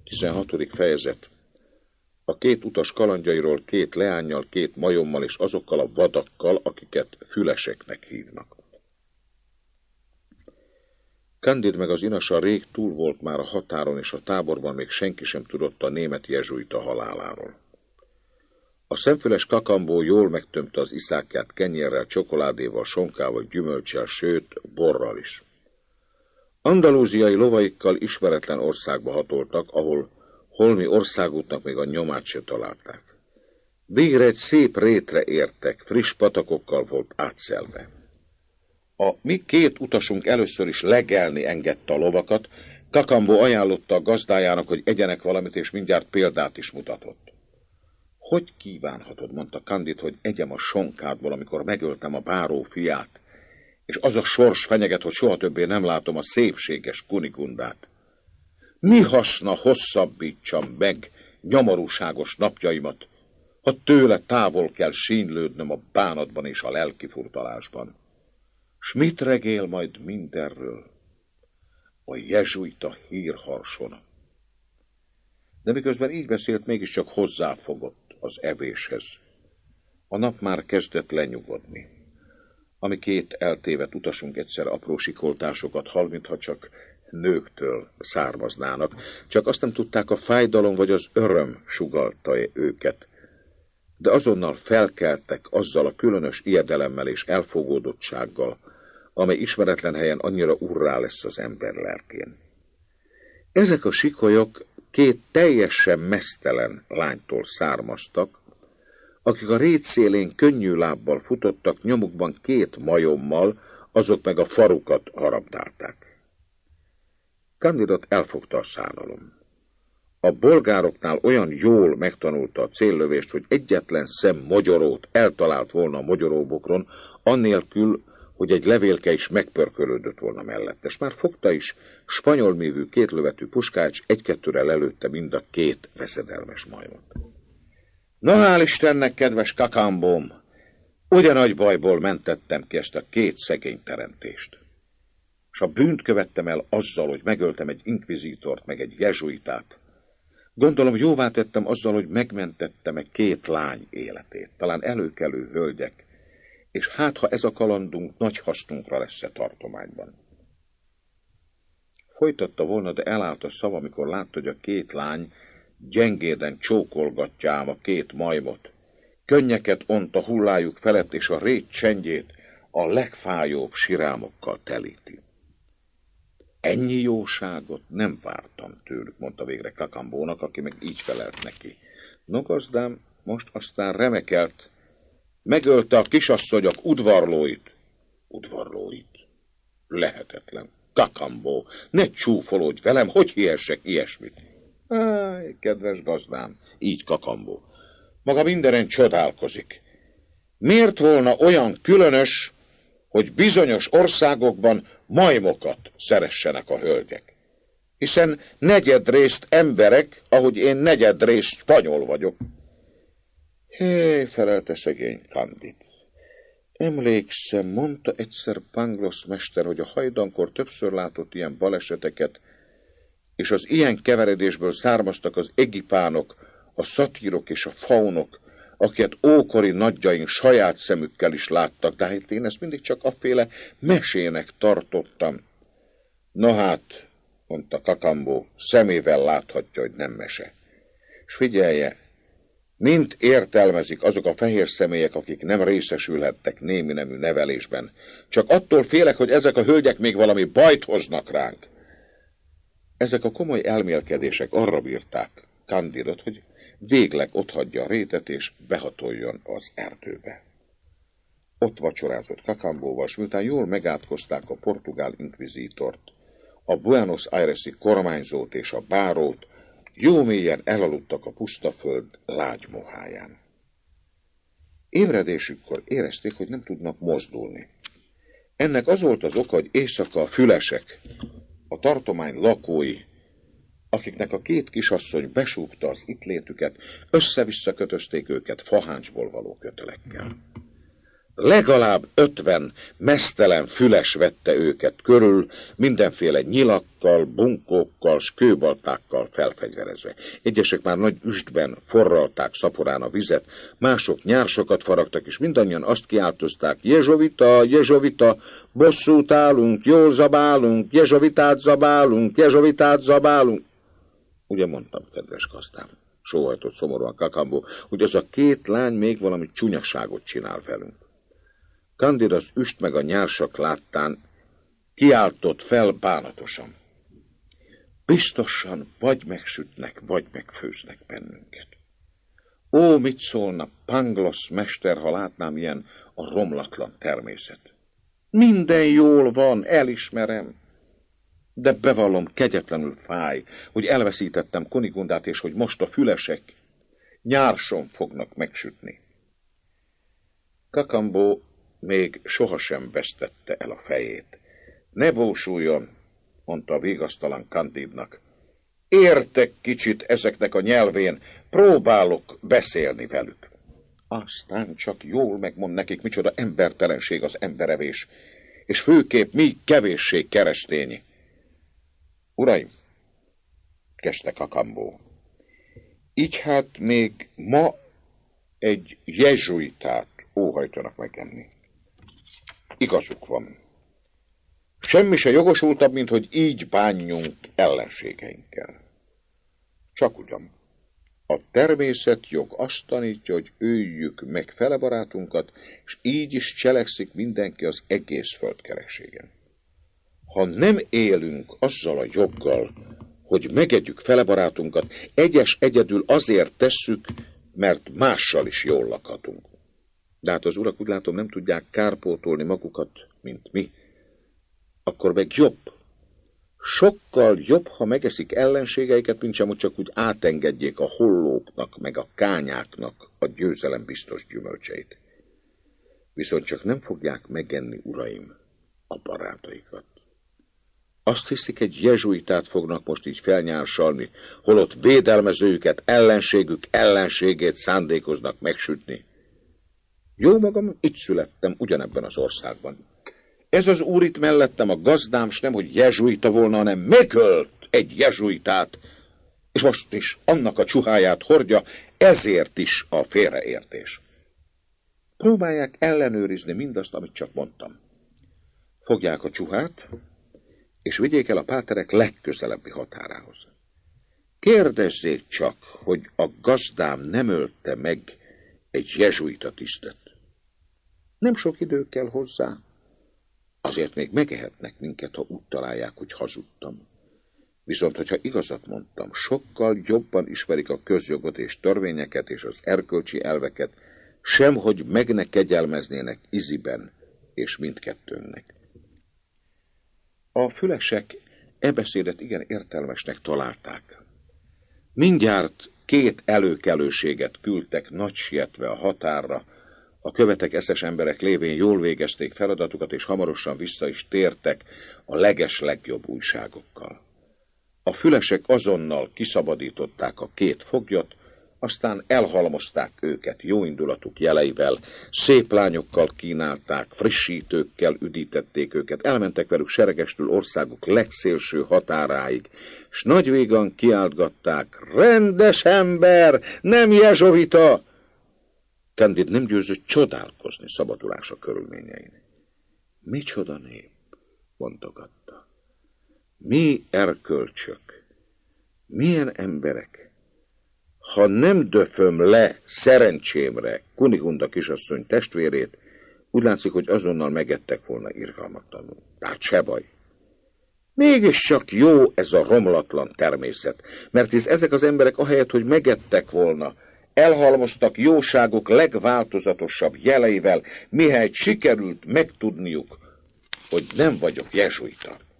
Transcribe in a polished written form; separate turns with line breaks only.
16. fejezet. A két utas kalandjairól, két leánnyal, két majommal és azokkal a vadakkal, akiket füleseknek hívnak. Candide meg az inasa rég túl volt már a határon, és a táborban még senki sem tudott a német jezsuita haláláról. A szemfüles Cacambo jól megtömte az iszákját kenyérrel, csokoládéval, sonkával, gyümölccsel, sőt, borral is. Andalúziai lovaikkal ismeretlen országba hatoltak, ahol holmi országútnak még a nyomát se találták. Végre egy szép rétre értek, friss patakokkal volt átszelve. A mi két utasunk először is legelni engedte a lovakat, Cacambo ajánlotta a gazdájának, hogy egyenek valamit, és mindjárt példát is mutatott. Hogy kívánhatod, mondta Candide, hogy egyem a sonkádból, amikor megöltem a báró fiát, és az a sors fenyeget, hogy soha többé nem látom a szépséges Kunigundát. Mi haszna hosszabbítsam meg nyomorúságos napjaimat, ha tőle távol kell sínylődnöm a bánatban és a lelkifurtalásban? S mit regél majd mindenről? A jezsuita hírharsona. De miközben így beszélt, mégiscsak hozzáfogott az evéshez. A nap már kezdett lenyugodni. Ami két eltévedt utasunk egyszer apró sikoltásokat hall, mintha csak nőktől származnának. Csak azt nem tudták, a fájdalom vagy az öröm sugallta őket. De azonnal felkeltek azzal a különös ijedelemmel és elfogódottsággal, amely ismeretlen helyen annyira urrá lesz az ember lelkén. Ezek a sikolyok két teljesen meztelen lánytól származtak, akik a rét szélén könnyű lábbal futottak, nyomukban két majommal, azok meg a farukat harabdálták. Candidot elfogta a szánalom. A bolgároknál olyan jól megtanulta a céllövést, hogy egyetlen szem mogyorót eltalált volna a mogyoróbokron, annélkül, hogy egy levélke is megpörkölődött volna mellette, és már fogta is spanyol mívű kétlövetű puskács, egy-kettőre lelőtte mind a két veszedelmes majmot. Na hál' Istennek, kedves Cacambóm, ugyanagy bajból mentettem ki ezt a két szegény teremtést. És a bűnt követtem el azzal, hogy megöltem egy inkvizítort, meg egy jezsuitát. Gondolom, jóvá tettem azzal, hogy megmentettem egy két lány életét, talán előkelő hölgyek, és hát, ha ez a kalandunk nagy hasznunkra lesz a tartományban. Folytatta volna, de elállt a szava, amikor látta, hogy a két lány gyengéden csókolgatja ám a két majmot. Könnyeket ont a hullájuk felett, és a rét csendjét a legfájóbb sirámokkal telíti. Ennyi jóságot nem vártam tőlük, mondta végre Cacambónak, aki meg így felelt neki. No, gazdám, most aztán remekelt, megölte a kisasszonyok udvarlóit. Udvarlóit? Lehetetlen. Cacambó, ne csúfolódj velem, hogy hihessek ilyesmit? Áj, kedves gazdám, így Cacambó. Maga mindenen csodálkozik. Miért volna olyan különös, hogy bizonyos országokban majmokat szeressenek a hölgyek? Hiszen negyedrészt emberek, ahogy én negyedrészt spanyol vagyok. Hé, felelte szegény Candide. Emlékszem, mondta egyszer Pangloss mester, hogy a hajdankor többször látott ilyen baleseteket, és az ilyen keveredésből származtak az egipánok, a szatírok és a faunok, akiket ókori nagyjaink saját szemükkel is láttak, de hát én ezt mindig csak afféle mesének tartottam. Na hát, mondta Cacambó, szemével láthatja, hogy nem mese. És figyelje, mint értelmezik azok a fehér személyek, akik nem részesülhettek némi nemű nevelésben. Csak attól félek, hogy ezek a hölgyek még valami bajt hoznak ránk. Ezek a komoly elmélkedések arra bírták Candidot, hogy végleg otthagyja a rétet és behatoljon az erdőbe. Ott vacsorázott Cacambóval, s miután jól megátkozták a portugál inkvizítort, a Buenos Aires-i kormányzót és a bárót, jó mélyen elaludtak a puszta föld lágy moháján. Ébredésükkor érezték, hogy nem tudnak mozdulni. Ennek az volt az oka, hogy éjszaka a fülesek, a tartomány lakói, akiknek a két kisasszony besúgta az itt létüket, össze-vissza kötözték őket faháncsból való kötelekkel. Legalább 50 meztelen füles vette őket körül, mindenféle nyilakkal, bunkókkal, s kőbaltákkal felfegyverezve. Egyesek már nagy üstben forralták szaporán a vizet, mások nyársokat faragtak, és mindannyian azt kiáltozták: Jezsovita, Jezsovita, bosszút állunk, jól zabálunk, Jezsovitát zabálunk, Jezsovitát zabálunk. Ugye mondtam, kedves gazdám, sóhajtott szomorúan Kakambó, hogy az a két lány még valami csúnyaságot csinál velünk. Candide az üst meg a nyársak láttán kiáltott fel bánatosan: biztosan vagy megsütnek, vagy megfőznek bennünket. Ó, mit szólna Pangloss mester, ha látnám ilyen a romlatlan természet. Minden jól van, elismerem, de bevallom, kegyetlenül fáj, hogy elveszítettem Kunigundát, és hogy most a fülesek nyárson fognak megsütni. Kakambó még sohasem vesztette el a fejét. Ne bósuljon, mondta a vigasztalan Candide-nak. Értek kicsit ezeknek a nyelvén, próbálok beszélni velük. Aztán csak jól megmond nekik, micsoda embertelenség az emberevés, és főképp mi kevéssé keresztényi. Uraim, kezdte Kakambó, így hát még ma egy jezsuitát óhajtanak megenni. Igazuk van. Semmi se jogosultabb, mint hogy így bánjunk ellenségeinkkel. Csak ugyan a természetjog azt tanítja, hogy öljük meg fele barátunkat, és így is cselekszik mindenki az egész földkerekségen. Ha nem élünk azzal a joggal, hogy megegyük fele barátunkat, egyedül azért tesszük, mert mással is jól lakhatunk. De hát az urak, úgy látom, nem tudják kárpótolni magukat, mint mi. Akkor meg jobb. Sokkal jobb, ha megeszik ellenségeiket, mint sem, hogy csak úgy átengedjék a hollóknak, meg a kányáknak a győzelem biztos gyümölcseit. Viszont csak nem fogják megenni, uraim, a barátaikat. Azt hiszik, egy jezsuitát fognak most így felnyársalni, holott védelmezőjüket, ellenségük ellenségét szándékoznak megsütni. Jó magam, itt születtem, ugyanebben az országban. Ez az úr itt mellettem, a gazdám, s nem, hogy jezsuita volna, hanem megölt egy jezsuitát, és most is annak a csuháját hordja, ezért is a félreértés. Próbálják ellenőrizni mindazt, amit csak mondtam. Fogják a csuhát, és vigyék el a páterek legközelebbi határához. Kérdezzék csak, hogy a gazdám nem ölte meg egy jezsuita tisztet. Nem sok idő kell hozzá, azért még megehetnek minket, ha úgy találják, hogy hazudtam. Viszont, hogyha igazat mondtam, sokkal jobban ismerik a közjogot és törvényeket és az erkölcsi elveket, sem, hogy meg ne kegyelmeznének iziben és mindkettőnknek. A fülesek e beszédet igen értelmesnek találták. Mindjárt 2 előkelőséget küldtek nagy sietve a határra, a követek eszes emberek lévén jól végezték feladatukat, és hamarosan vissza is tértek a legeslegjobb újságokkal. A fülesek azonnal kiszabadították a 2 foglyot, aztán elhalmozták őket jóindulatuk jeleivel, szép lányokkal kínálták, frissítőkkel üdítették őket, elmentek velük seregestül országuk legszélső határáig, s nagyvégan kiáltgatták: rendes ember, nem jezsovita! Candide nem győzött csodálkozni szabadulása körülményein. Micsoda nép, mondogatta. Mi erkölcsök, milyen emberek! Ha nem döföm le szerencsémre Kunigunda kisasszony testvérét, úgy látszik, hogy azonnal megettek volna irgalmatlanul. Tehát se baj. Mégiscsak jó ez a romlatlan természet, mert hisz ezek az emberek ahelyett, hogy megettek volna, elhalmoztak jóságok legváltozatosabb jeleivel, mihelyt sikerült megtudniuk, hogy nem vagyok jezsuita.